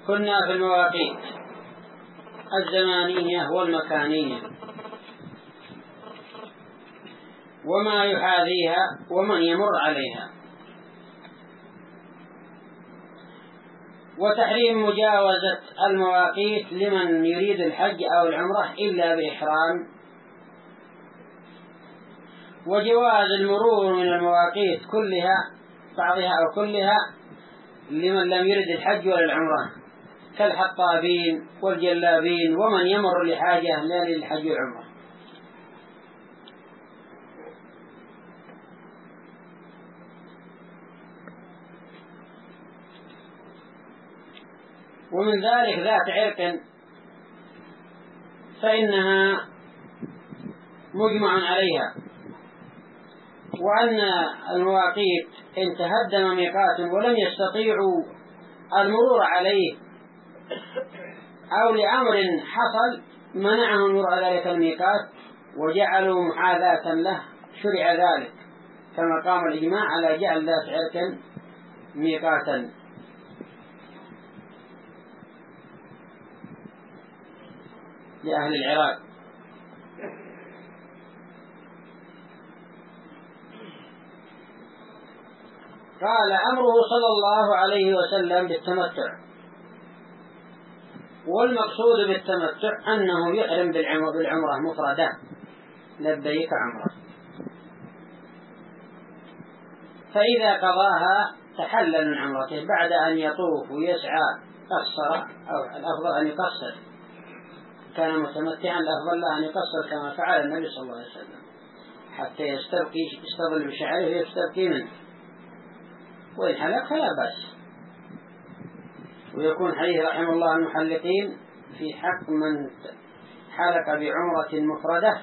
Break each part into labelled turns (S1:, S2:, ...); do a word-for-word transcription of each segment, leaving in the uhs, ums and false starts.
S1: كنا في المواقيت الزمانية والمكانية وما يحاذيها ومن يمر عليها، وتحريم مجاوزة المواقيت لمن يريد الحج أو العمرة إلا بإحرام، وجواز المرور من المواقيت كلها بعضها أو كلها لمن لم يرد الحج ولا العمرة كالحطابين والجلابين ومن يمر لحاجة لا للحج والعمرة. ومن ذلك ذات عرق فإنها مجمع عليها، وأن المواقيت إن تهدم ميقات ولم يستطيعوا المرور عليه أو لأمر حصل منعهم المرور على ذلك الميقات وجعلوا محاذاة له شرع ذلك، كما قام الإجماع على جعل ذات عرق ميقاتا. لأهل العراق قال أمره صلى الله عليه وسلم بالتمتع، والمقصود بالتمتع أنه يحرم بالعمرة مفردة لبيك عمرة، فإذا قضاها تحلل من عمرته بعد أن يطوف ويسعى قصر، أو الأفضل أن يقصر، كان متمتعا الأفضل له أن يقصر كما فعل النبي صلى الله عليه وسلم حتى يستبقي يستظل بشعره ويستبقي منه، وإن حلق فلا بأس. ويكون حديث رحمه الله المحلقين في حق من حلق بعمرة مفردة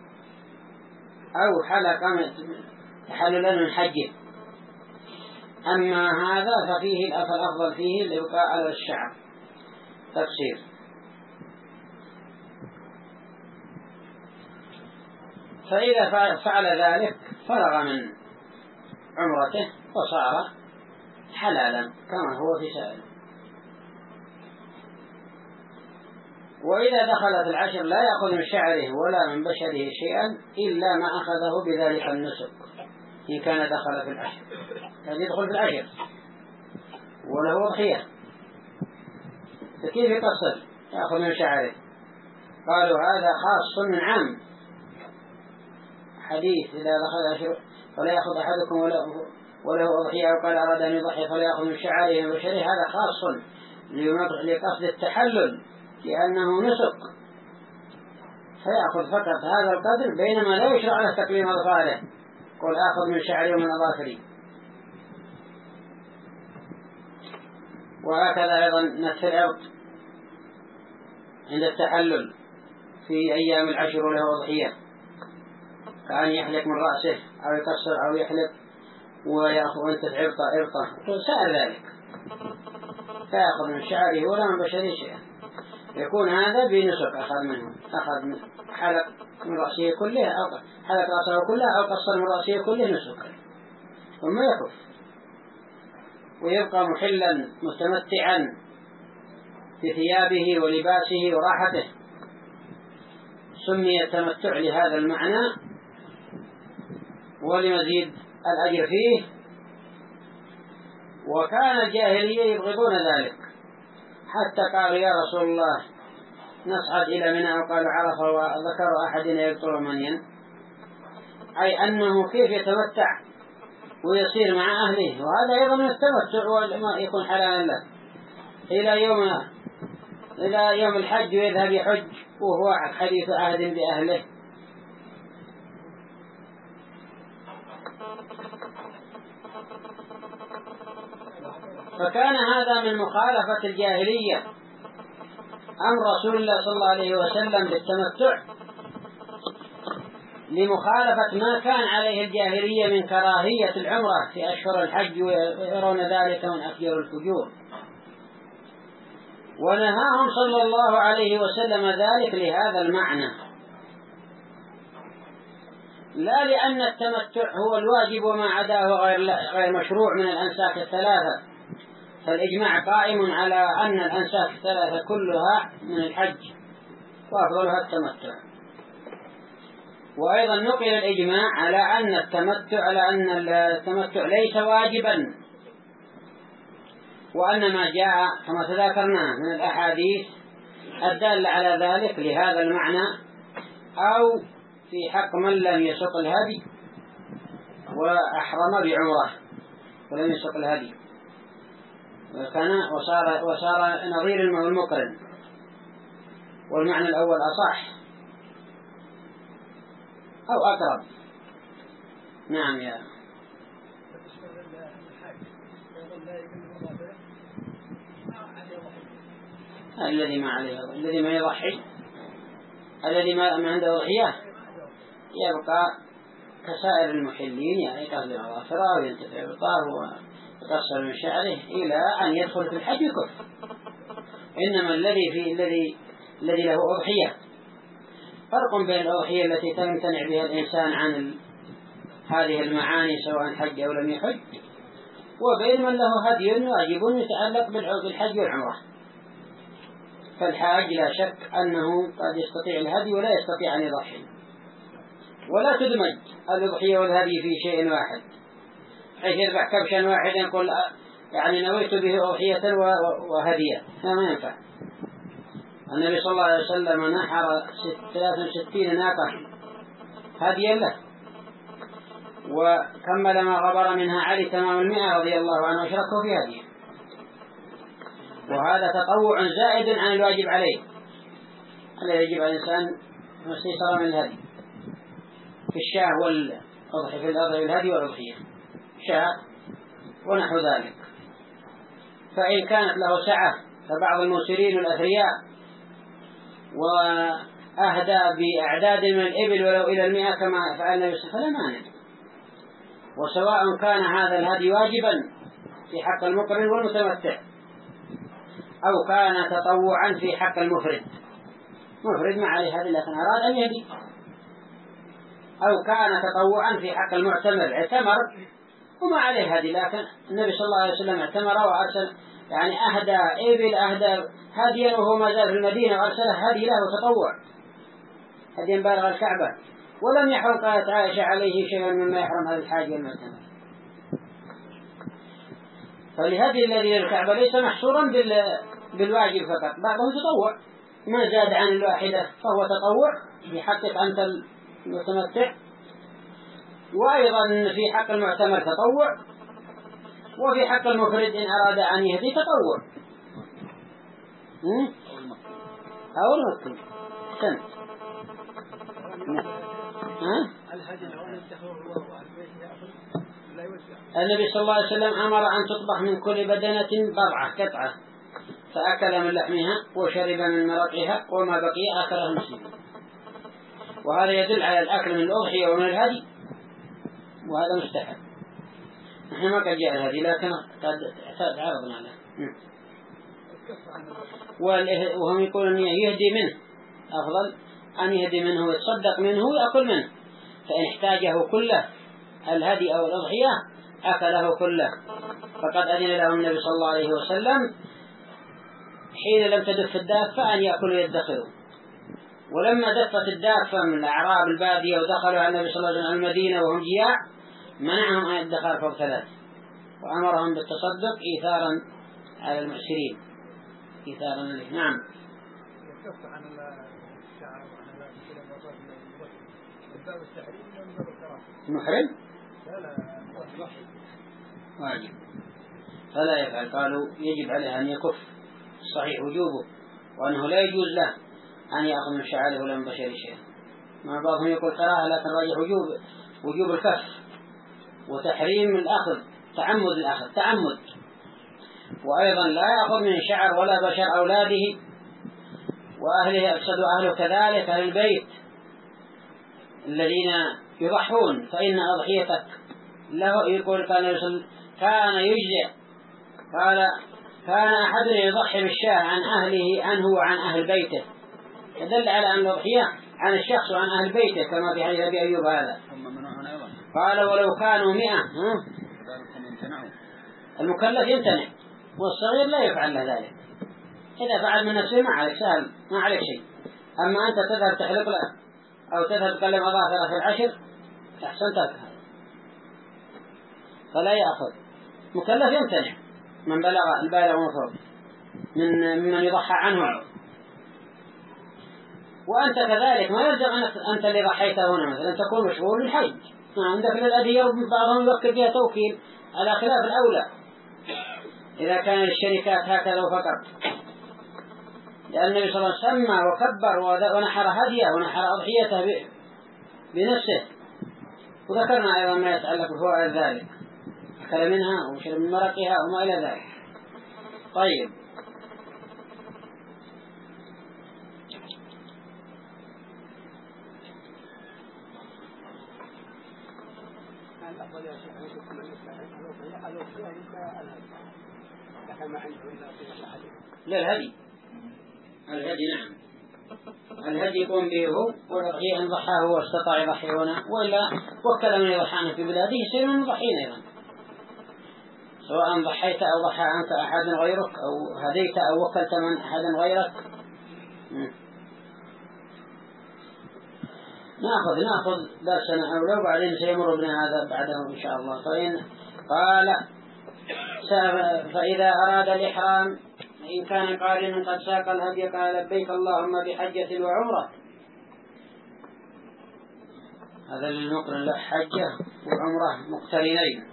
S1: أو حلق تحللا من حجه، أما هذا ففيه الأفضل فيه الإبقاء على الشعر تقصير. فإذا فعل ذلك فرغ من عمرته وصار حلالا كما هو في سائر. وإذا دخلت العشر لا يأخذ من شعره ولا من بشره شيئا إلا ما أخذه بذلك النسك إن كان دخل في العشر، يعني يدخل في العشر وله ضحية فكيف يقصر يأخذ من شعره؟ قالوا هذا خاص من عام حديث إذا دخل العشر فلا يأخذ أحدكم وله أضحية، وقال أراد أن يضحي فلا يأخذ من شعره وبشره، هذا خاص لقصد التحلل لأنه نسك فيأخذ فقط هذا القدر، بينما لا يشرع له تقليم أظفاره قل آخذ من شعري ومن أظافري. وهكذا أيضا نتف العرض عند التحلل في أيام العشر وله أضحية، كأن يحلق من رأسه أو يكسر أو يحلق ويأخذ وينتف عرضه عرضه وسائر ذلك، فيأخذ من شعره ولا من بشره شيئا، يكون هذا بنسك أخذ منه، أخذ من حلق من رأسه كله أو حلق رأسه كله أو قصر من رأسه كله نسك، ثم يكف ويبقى محلا متمتعا في ثيابه ولباسه وراحته. سمي التمتع لهذا المعنى ولمزيد الأجر فيه. وكان الجاهلية يبغضون ذلك حتى قالوا يا رسول الله نصعد إلى منى، وقالوا عرف وذكر أحدنا يبطل منيا، أي أنه كيف يتمتع ويصير مع أهله، وهذا أيضا من التمتع وما يكون حلالا له إلى يوم إلى يوم الحج ويذهب يحج وهو حديث عهد بأهله. فكان هذا من مخالفة الجاهلية أمر رسول الله صلى الله عليه وسلم بالتمتع لمخالفة ما كان عليه الجاهلية من كراهية العمرة في أشهر الحج ويرون ذلك من أكبر الفجور، ونهاهم صلى الله عليه وسلم ذلك لهذا المعنى، لا لأن التمتع هو الواجب وما عداه غير غير مشروع من الأنساك الثلاثة، فالإجماع قائم على أن الأنساك الثلاثة كلها من الحج وأفضلها التمتع. وأيضا نقل الإجماع على أن التمتع على أن التمتع ليس واجبا، وأن ما جاء كما تذكرنا من الأحاديث الدالة على ذلك لهذا المعنى، أو في حق من لم يسق الهدي وأحرم بعمره ولم يسق الهدي وكان وصار, وصار نظير المقرن، والمعنى الأول أصح أو أقرب. نعم يا الذي ما عليه الذي ما يضحي الذي ما عنده ضحية يبقى كسائر المحلين، يعني يقصد الأظافر وينتفع بالطار ويقصر من شعره إلى أن يدخل في الحج كفر. إنما الذي في الذي الذي له أضحية فرق بين الأضحية التي تمتنع بها الإنسان عن هذه المعاني سواء حج أو لم يحج، وبين من له هدي واجب يتعلق بالحج والعمرة. فالحاج لا شك أنه قد يستطيع الهدي ولا يستطيع أن يضحي، ولا تدمج الأضحية والهدي في شيء واحد حيث يذبح كبشا واحدا يقول يعني نويت به أضحية وهدية، هذا ما ينفع. النبي صلى الله عليه وسلم نحر ثلاث وستين ناقة هديا له، وكمل ما غبر منها علي تمام المئة رضي الله عنه وشركه في هديه، وهذا تطوع زائد عن الواجب عليه الذي يجب على الإنسان مستيسر من الهدي في الشاة والأضحية في الأضحية والهدي والأضحية شاة ونحو ذلك. فإن كانت له سعة فبعض الموسرين والأثرياء وأهدى بأعداد من الإبل ولو إلى المئة كما فعل النبي صلى الله عليه وسلم فلا مانع. وسواء كان هذا الهدي واجبا في حق المقرن والمتمتع أو كان تطوعا في حق المفرد، مفرد ما عليه هدي لكن أراد أن يهدي، أو كان تطوعا في حق المعتمر اعتمر وما عليه هدي لكن النبي صلى الله عليه وسلم اعتمر وأرسل يعني أهدى إبل أهدى هديا وهو ما زال في المدينة وأرسله هدي له تطوع هديا بالغ الكعبة، ولم يحرم قالت عائشة عليه شيئا مما يحرم هذا الحاج المعتمر. فلهذه الذي للكعبة ليس محصورا بالواجب فقط، بعضه تطوع ما زاد عن الواحدة فهو تطوع في حقك أنت المتمتع، وأيضا في حق المعتمر تطوع، وفي حق المفرد إن أراد أن يهدي تطوع أو المكتوب سنت. النبي صلى الله عليه وسلم أمر أن تطبخ من كل بدنة بضعة قطعة، فأكل من لحمها وشرب من مرقها وما بقي أكله المسلم. وهذا يدل على الأكل من الأضحية ومن الهدي، وهذا مستحب. نحن ما قد جاء الهدي لكن قد تعرضنا له. وهم يقولون يهدي منه أفضل أن يهدي منه ويتصدق منه ويأكل منه، فإن احتاجه كله الهدي أو الأضحية أكله كله. فقد أذن له النبي صلى الله عليه وسلم حين لم تدف الدافة أن يأكلوا يدخلوا، ولما دفت الدافة من الأعراب البادية ودخلوا على النبي صلى الله عليه وسلم المدينة وهم جياع منعهم أن يدخلوا فوق ثلاث، وأمرهم بالتصدق إيثارا على المعسرين إيثارا له. نعم. محرم واجب فلا يفعل، قالوا يجب عليه أن يكف صحيح وجوبه، وأنه لا يجوز له أن يأخذ من شعاره ولا من بشر شيء. مع بعضهم يقول كراهة لكن راجح وجوب وجوب الكف وتحريم الأخذ تعمد الأخذ تعمد. وأيضا لا يأخذ من شعر ولا بشر أولاده وأهله، أقصد أهله كذلك أهل البيت الذين يضحون، فإن أضحيتك له يقول كان كان يجزع قال كان أحد يضحي بالشاة عن أهله عنه وعن أهل بيته، يدل على أن الأضحية عن الشخص وعن أهل بيته كما في حديث أبي أيوب هذا. قال ولو كانوا مئة المكلف يمتنع والصغير لا يفعل له ذلك. إذا فعل من نفسه ما عليك، سهل، ما عليك شيء. أما أنت تذهب تحلق له أو تذهب تقلم أظافره في العشر أحسن ترك هذا، فلا يأخذ. مكلف يمتنع من بلغ البالغ وفوق من ممن يضحى عنه. وأنت كذلك ما يلزم أنك أنت اللي ضحيته هنا مثلا تكون مشغول بالحج، ما عندك للأدية، بعضهم يفكر فيها توكيل على خلاف الأولى إذا كان الشركات هكذا فقط. لأن النبي صلى الله عليه وسلم سمى وكبر ونحر هديه ونحر أضحيته بنفسه. وذكرنا أيضا ما يتعلق بفوائد ذلك، أكل منها وشرب من مرقها وما إلى ذلك. طيب، لا الهدي الهدي نعم، الهدي يقوم به هو، والأضحية إن ضحاه هو استطاع يضحي هنا، وإلا وكل من يضحانه في بلاده يصير من ضحين أيضا، سواء ضحيت أو ضحى عنك أحد غيرك أو هديت أو وكلت من أحد غيرك. نأخذ نأخذ درسنا أولى وبعدين سيمر بنا هذا بعده إن شاء الله. فإن قال فإذا أراد الإحرام إن كان قارنا قد ساق الهدي قال لبيك اللهم بحجة وعمرة. هذا للمقرن له حجة وعمرة مقترنين.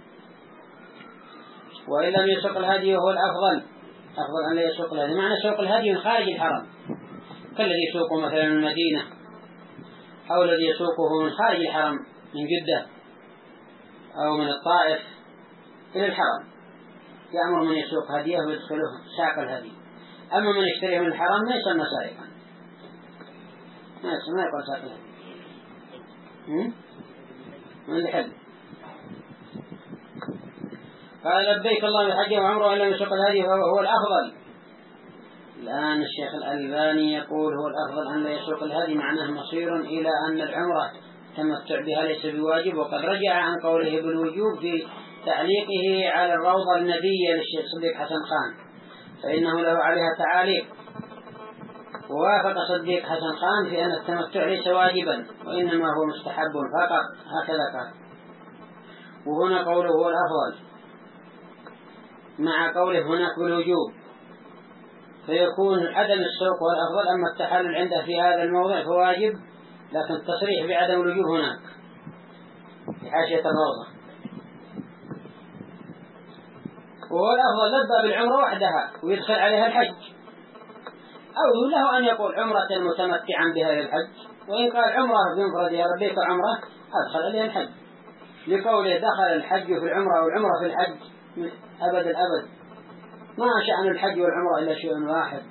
S1: وإن لم يسوق الهدي وهو الأفضل، أفضل أن لا يسوق الهدي. معنى سوق الهدي من خارج الحرم كالذي يسوقه مثلا من المدينة أو الذي يسوقه من خارج الحرم من جدة أو من الطائف إلى الحرم، يأمر من يسوق هديه ويدخله ساق الهدي. أما من يشتريه من الحرم ما يسمى سائقا، ما يسمى يقول ساق الهدي من الحل. قال لبيك الله بحج وعمره وإن لم يسوق الهدي فهو الأفضل. الآن الشيخ الألباني يقول هو الأفضل أن لا يسوق الهدي، معناه مصير إلى أن العمرة تمتع بها ليس بواجب. وقد رجع عن قوله بالوجوب في تعليقه على الروضة النبية للشيخ صديق حسن خان، فإنه له عليها تعاليق. ووافق صديق حسن خان في أن التمتع ليس واجبا وإنما هو مستحب فقط، هكذا قال. وهنا قوله هو الأفضل مع قوله هناك بالوجوب، فيكون عدم السوق والأفضل. أما التحلل عنده في هذا الموضع فواجب، لكن التصريح بعدم الوجوب هناك في حاشية الروضة. وهو الأفضل لبى بالعمرة وحدها ويدخل عليها الحج، أو له أن يقول عمرة متمتعا بها للحج، وإن قال عمرة بمفرد يا ربيك عمرة أدخل عليها الحج، لقوله دخل الحج في العمرة والعمرة في الحج أبد الأبد. ما شأن الحج والعمرة إلا شيء واحد.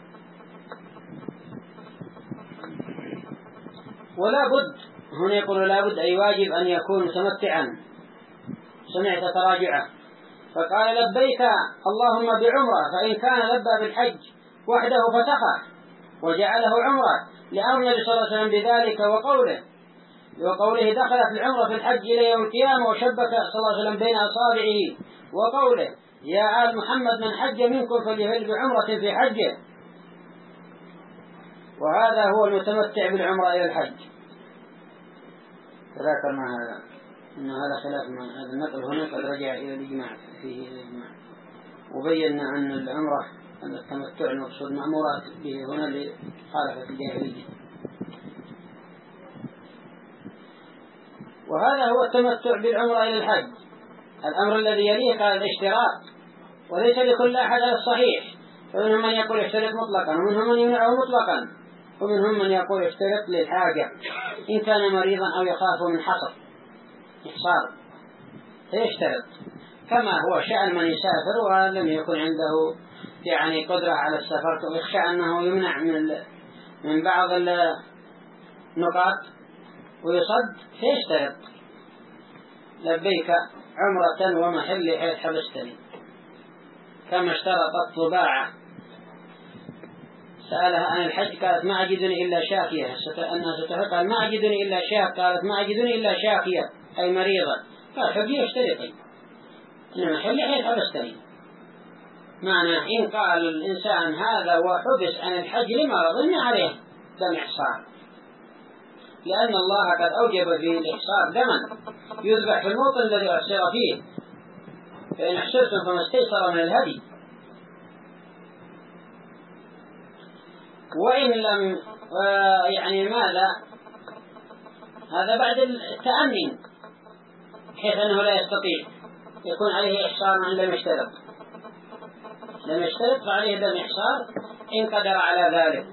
S1: ولا بد هنا يقول لا بد أي واجب أن يكون متمتعا. سمعت تراجعه فقال لبيك اللهم بعمرة، فإن كان لبى بالحج وحده فسخر وجعله عمرة لأمر النبي صلى الله عليه وسلم بذلك وقوله وقوله دخلت العمرة في الحج إلى يوم القيامة وشبك صلى الله عليه وسلم بين أصابعه وقوله يا آل محمد من حج منكم فليهل بعمرة في حجه. وهذا هو المتمتع بالعمرة إلى الحج. تذكرنا هذا إن هذا خلاف ما هذا النقل هنا قد رجع إلى الإجماع فيه الإجماع، وبينا أن العمرة أن التمتع المقصود مأمورات به هنا لخالفة الجاهلية. وهذا هو التمتع بالعمرة إلى الحج. الأمر الذي يليه قال الاشتراط، وليس لكل أحد على الصحيح، فمنهم من يقول اشترط مطلقا ومنهم من يمنعه مطلقا ومنهم من يقول اشترط للحاجة إن كان مريضا أو يخاف من حصر إحصار فيشترط، كما هو شأن من يسافر ولم يكن عنده يعني قدرة على السفر ويخشى أنه يمنع من من بعض النقاط ويصد فيشترط لبيك عمرة ومحل حيث حبستني. كما اشترط الطباعة سألها عن الحج قالت ما أجدني إلا شاكية، أنها ستفقها ما أجدني إلا شاك، قالت ما أجدني إلا شاكية أي مريضة، قال حجي اشترطي إنما حل حيث حبستني. معنى إن قال الإنسان هذا وحبس عن الحج لمرض ما عليه دم إحصار، لأن الله قد أوجب في الإحصار دما يذبح في الموطن الذي أحصر فيه، فإن أحصرتم فما استيسر من الهدي. وإن لم يعني ماذا هذا بعد التأمين بحيث أنه لا يستطيع يكون عليه إحصار من لم يشترط، لم يشترط فعليه دم إحصار إن قدر على ذلك،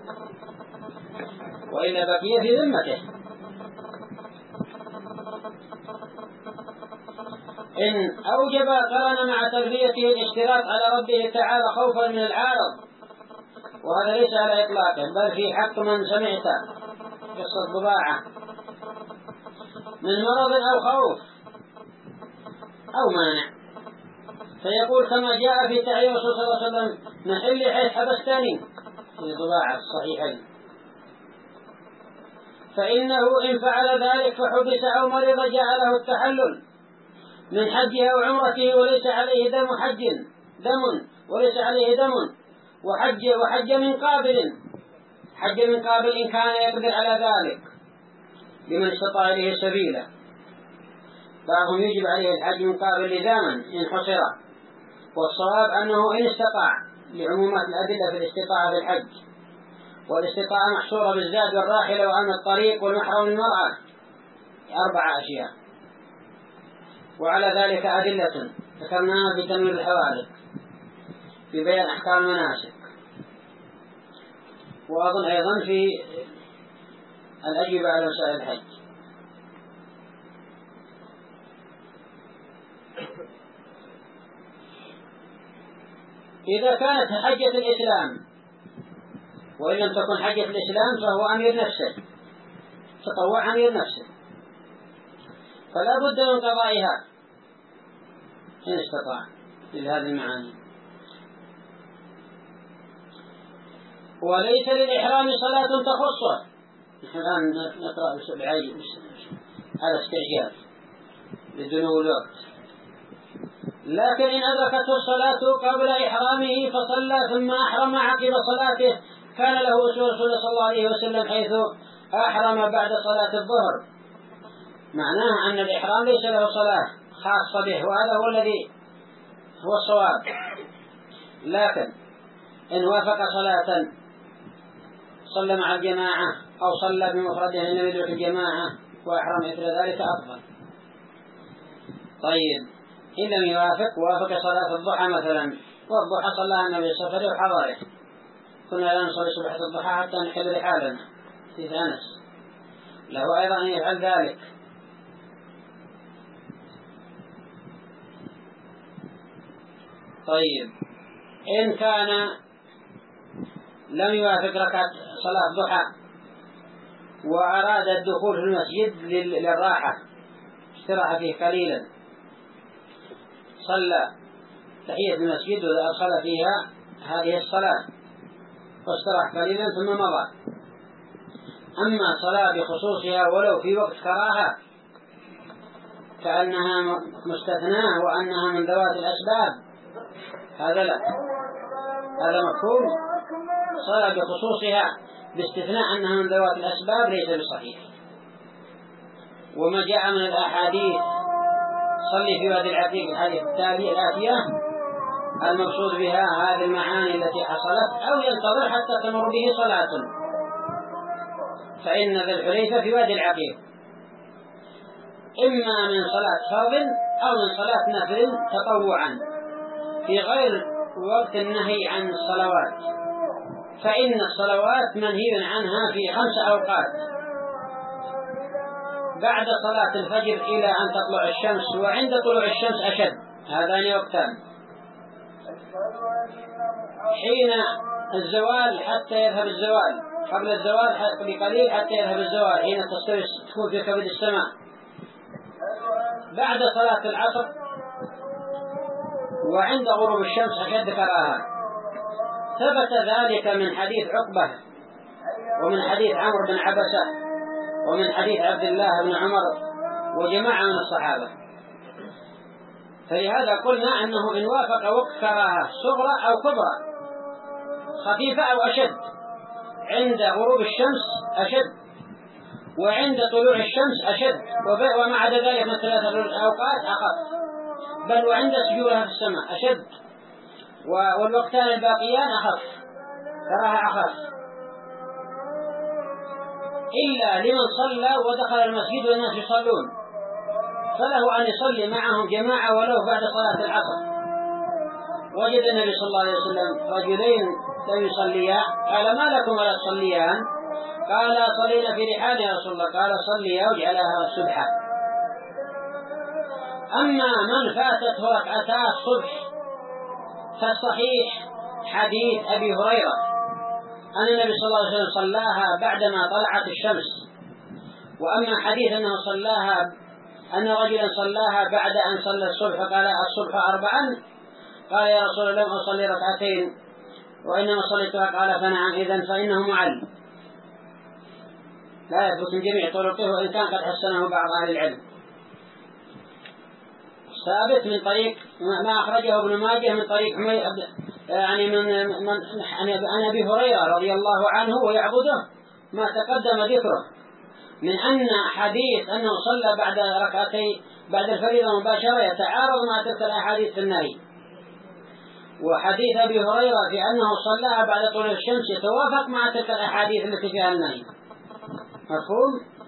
S1: وإلا بقي في ذمته. إن أوجب قرن مع تلبيته الاشتراط على ربه تعالى خوفا من العارض، وهذا ليس على إطلاقه بل في حق من سمعت قصة ضباعة من مرض أو خوف أو مانع، فيقول كما جاء في تعليم رسول صلى الله عليه وسلم محل حيث حبستني في ضباعة الصحيحين، فإنه إن فعل ذلك فحبس أو مرض جاء له التحلل من حجه أو عمرته وليس عليه دم حج دم وليس عليه دم وحج وحج من قابل حج من قابل إن كان يقدر على ذلك لمن استطاع إليه سبيلا. بعضهم يجب عليه الحج من قابل لزاما إن حصر، والصواب أنه إن استطاع لعمومات الأدلة في الاستطاعة في الحج، والاستطاعة محصورة بالزاد والراحلة وأمن الطريق والمحرم المرأة، أربع أشياء، وعلى ذلك أدلة ذكرناها في تنوير الحوادث في بيان أحكام المناسك، وأظن أيضا في الأجوبة على مسائل الحج. إذا كانت حجة الإسلام وإن لم تكن حجة الإسلام فهو أمير نفسه، تطوع أمير نفسه، فلا بد من قضائها إن استطاع لهذه المعاني. وليس للإحرام صلاة تخصه، نحن الآن نقرأ بعيد على استعجال لدنو الوقت، لكن إن أدركته الصلاة قبل إحرامه فصلى ثم أحرم عقب صلاته كان له أسوة رسول صلى الله عليه وسلم حيث أحرم بعد صلاة الظهر، معناه أن الإحرام ليس له صلاة خاصة به، وهذا هو الذي هو الصواب. لكن إن وافق صلاة صلى مع الجماعة أو صلى بمفرده إن لم يدرك الجماعة وأحرم مثل ذلك أفضل. طيب إن لم يوافق وافق صلاة الضحى مثلا، والضحى صلى النبي صلى الله عليه وسلم وحضره، كنا لا نصلي صباح الضحى حتى نحل رحالنا في أنس، له أيضا أن يفعل ذلك. طيب إن كان لم يوافق ركعة صلاة ضحى وأراد الدخول في المسجد للراحة استراحة فيه قليلا، صلى تحية المسجد وأدخل فيها هذه الصلاة واستراح قليلا ثم مضى. أما صلاة بخصوصها ولو في وقت كراهة كأنها مستثناة وأنها من ذوات الأسباب هذا لا، هذا مفهوم. صلاة بخصوصها باستثناء أنها من ذوات الأسباب ليس بصحيح. وما جاء من الأحاديث صلي في وادي العتيق الحديث التالي الآتية المقصود بها هذه المعاني التي حصلت، أو ينتظر حتى تمر به صلاة، فإن ذا الحليفة في وادي العتيق إما من صلاة فرض أو من صلاة نفل تطوعا في غير وقت النهي عن الصلوات، فإن الصلوات منهي عنها في خمس أوقات: بعد صلاة الفجر إلى أن تطلع الشمس، وعند طلوع الشمس أشد، هذان وقتان، حين الزوال حتى يذهب الزوال، قبل الزوال بقليل حتى يذهب الزوال حين تصير تكون في كبد السماء، بعد صلاة العصر، وعند غروب الشمس أشد كراهة. ثبت ذلك من حديث عقبة ومن حديث عمرو بن عبسة ومن حديث عبد الله بن عمر وجماعة من الصحابة. فلهذا قلنا أنه إن وافق وقت كراهة صغرى أو كبرى، خفيفة أو أشد، عند غروب الشمس أشد، وعند طلوع الشمس أشد، وما عدا ذلك من ثلاثة الأوقات أخف، بل وعند سجولها في السماء أشد، والوقتان الباقيان أخف، كراهة أخف، إلا لمن صلى ودخل المسجد والناس يصلون فله أن يصلي معهم جماعة ولو بعد صلاة العصر. وجد النبي صلى الله عليه وسلم رجلين لم يصليا، قال: ما لكم ولا تصليان؟ قال: صلينا في رحال يا رسول الله. قال: صليا واجعلها سبحا. أما من فاتته ركعتا الصبح فالصحيح حديث أبي هريرة أن النبي صلى الله عليه وسلم صلاها بعدما طلعت الشمس، وأما حديث أنه صلاها أن رجلا صلاها بعد أن صلى الصبح قال: الصبح أربعا، قال: يا رسول الله لم أصلي ركعتين وإنما صليتها. قال: فنعم، إذن فإنه معل، لا يثبت من جميع طرقه، وإن كان قد حسنه بعض أهل العلم. ثابت من طريق ما أخرجه ابن ماجه من طريق يعني من من عن أبي هريرة رضي الله عنه ويعبده ما تقدم ذكره من أن حديث أنه صلى بعد ركعتين بعد الفريضة مباشرة يتعارض مع تلك الأحاديث في النهي، وحديث أبي هريرة في أنه صلاها بعد طلوع الشمس يتوافق مع تلك الأحاديث التي فيها النهي. مفهوم؟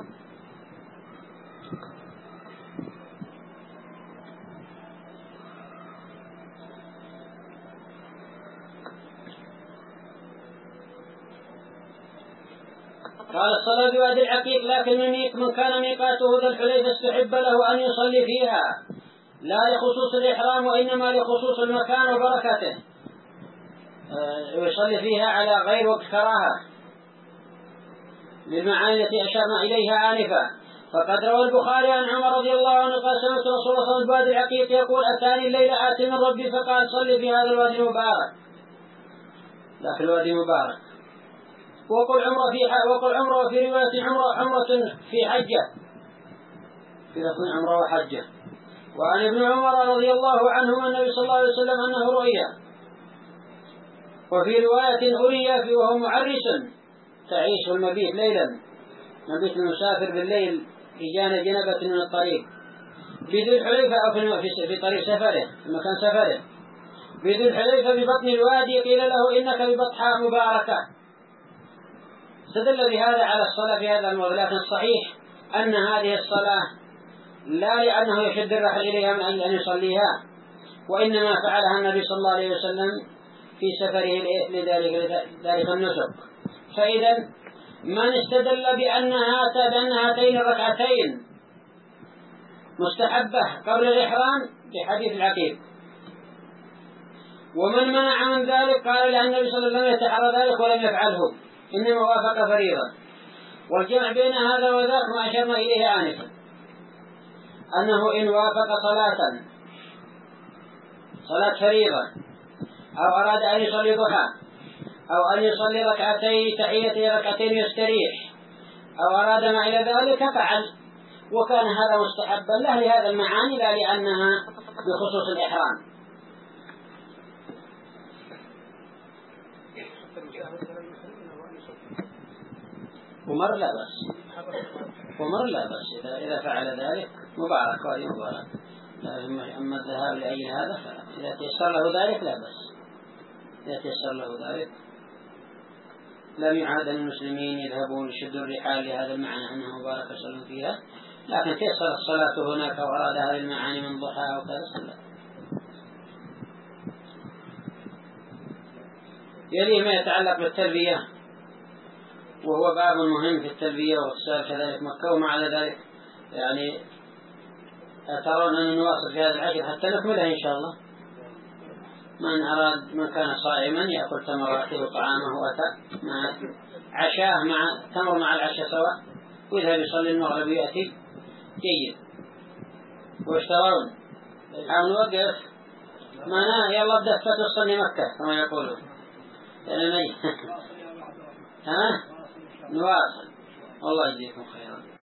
S1: قال: الصلاة بوادي العقيق، لكن من كان ميقاته ذا الحليفة استحب له أن يصلي فيها، لا لخصوص الإحرام وإنما لخصوص المكان وبركته، ويصلي فيها على غير وقت كراهة للمعاني التي أشرنا إليها آنفا. فقد روى البخاري عن عمر رضي الله عنه قال: سمعت رسول الله صلى الله عليه وسلم بوادي العقيق يقول: أتاني الليلة آت من ربي فقال: صلي في هذا الوادي المبارك. لكن الوادي مبارك. وقل عمره في ح... وقل عمره في رواية عمره عمرة في حجة، في لفظ عمره وحجة. وعن ابن عمر رضي الله عنهما النبي صلى الله عليه وسلم أنه رؤيا، وفي رواية أري في وهو معرس تعيش المبيت ليلا، مبيت المسافر بالليل في جانب جنبة من الطريق بذي الحليفة أو في في طريق سفره في مكان سفره بذي الحليفة ببطن الوادي، قيل له: إنك ببطحاء مباركة. استدل بهذا على الصلاة في هذا الموضع، لكن الصحيح أن هذه الصلاة لا لأنه يشد الرحل إليها من أجل أن يصليها، وإنما فعلها النبي صلى الله عليه وسلم في سفره لذلك ذلك النسك. فإذا من استدل بأنها بأن هاتين الركعتين مستحبة قبل الإحرام بحديث العقيق، ومن منع من ذلك قال لأن النبي صلى الله عليه وسلم يتحرى ذلك ولم يفعله، إنما وافق فريضة. والجمع بين هذا وذاك ما أشرنا إليه آنفا، أنه إن وافق صلاة صلاة فريضة أو أراد أن يصلي ضحى أو أن يصلي ركعتين تحية ركعتين يستريح أو أراد ما إلى ذلك فعل، وكان هذا مستحبا له لهذا المعاني لا لأنها بخصوص الإحرام. ومر لا بس ومر لا بس إذا, إذا فعل ذلك مبارك وهذه مبارك. أما الذهاب لأجل هذا فإذا تيسر له ذلك لا بس، إذا تيسر له ذلك. لم يعاد المسلمين يذهبون يشدوا الرحال لهذا المعنى أنه مبارك يصلون فيها، لكن تيسر الصلاة هناك وأراد هذه المعاني من ضحى أو كذا صلى. يليه ما يتعلق بالتلبية، وهو باب مهم في التلبية والسؤال كذلك مكة. ومع ذلك يعني ترون أن نواصل في هذا العشر حتى نكملها إن شاء الله. من أراد من كان صائما يأكل تمراته وطعامه وأتى مع عشاء مع تمر مع العشاء سواء، ويذهب يصلي المغرب ويأتي جيد. واشترون حاول نوقف ما يلا بدأ تصلي مكة كما يقولون يعني ها نواصل. والله يجزيكم خيرا.